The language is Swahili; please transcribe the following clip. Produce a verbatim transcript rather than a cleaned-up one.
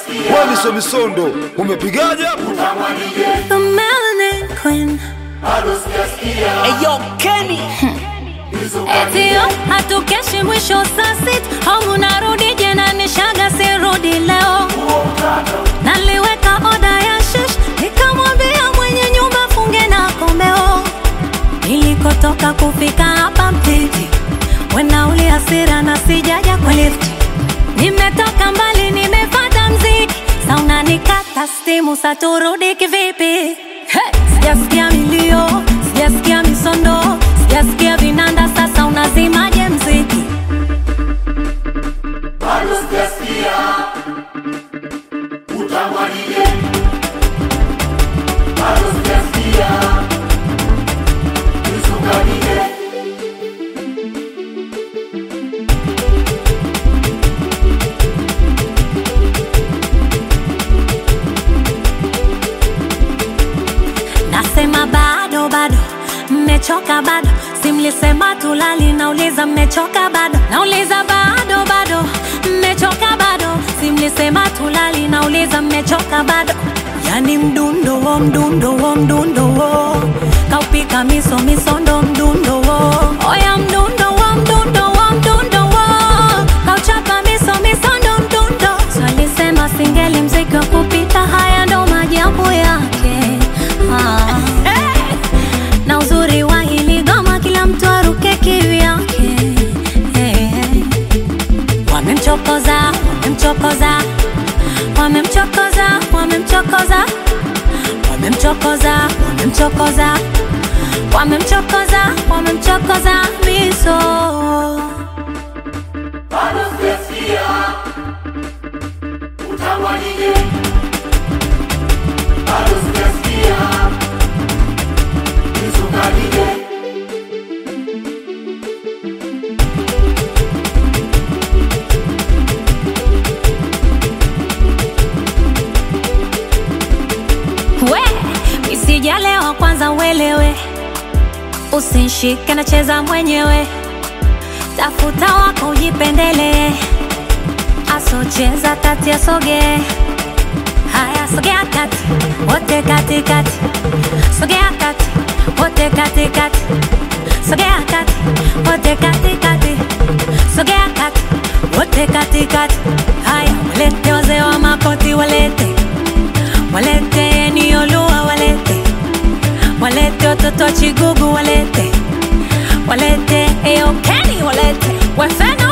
Wewe miso misondo, umepigaje hapo? The Melanin Queen. Eyo Kenny Etio, hatukeshi mwisho saa sita. Hongu narudi jena nishaga sirudi leo. Naliweka oda ya shish, nikamwambia mwenye nyumba funge na komeo. Nilikotoka kufika hapa Mtiti, wenauli hasira na sijaja kwa lifti. Nimetoka mbali nimefata mziki, sauna nikata stimu saturudi kivipi. Hey! Sijasikia milio, sijasikia misondo, sijasikia vinanda, sasa unazimaje mziki? Bado sijasikia utamwanije. Bado sijasikia usukanije. Nasema bado bado, mmechoka bado. Simlisema tulali, nauliza mmechoka bado. Nauliza bado bado, mmechoka bado. Simlisema tulali, nauliza mmechoka bado. Yani mdundo wo mdundo wo mdundo wo, kaupika miso misondo mdundo wo. Oya mdundo wo mdundo wo mdundo wo, kauchapa miso misondo mdundo. Swalisema singeli mziki wa kupita, haya ndo majabu yake. Ah. Hey! Na uzuri wa hili goma kila mtu aruke kivyake. Hey. Wamemchokoza, wamemchokoza, wamemchokoza, wamemchokoza, wamemchokoza, wamemchokoza, wamemchokoza, wamemchokoza miso. Bado sijasikia utamwanije. Bado sijasikia usukanije. We, isijalewa kwanza uelewe, usinshike na cheza mwenyewe. Tafuta wako ujipendele, asocheza kati asoge. Haya sogea kati, wote kati kati. Sogea kati, wote kati kati. Sogea kati, wote kati kati. Sogea kati, wote kati kati. Haya walete wazee wa makoti walete. Walete ni Olua walete. Walete watoto wa Chigugu walete. Walete Eyo Kenny walete. Wefeno